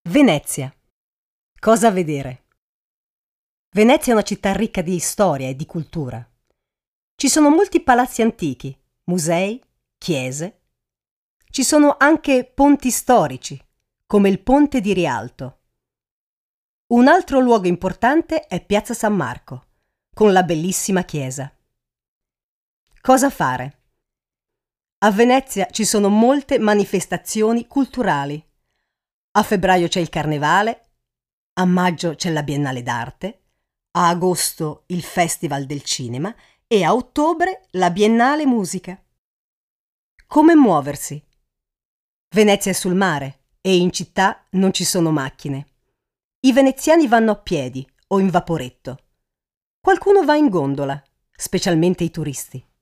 Venezia. Cosa vedere? Venezia è una città ricca di storia e di cultura. Ci sono molti palazzi antichi, musei, chiese. Ci sono anche ponti storici, come il Ponte di Rialto. Un altro luogo importante è Piazza San Marco, con la bellissima chiesa. Cosa fare? A Venezia ci sono molte manifestazioni culturali. A febbraio c'è il Carnevale, a maggio c'è la Biennale d'Arte, a agosto il Festival del Cinema e a ottobre la Biennale Musica. Come muoversi? Venezia è sul mare e in città non ci sono macchine. I veneziani vanno a piedi o in vaporetto. Qualcuno va in gondola, specialmente i turisti.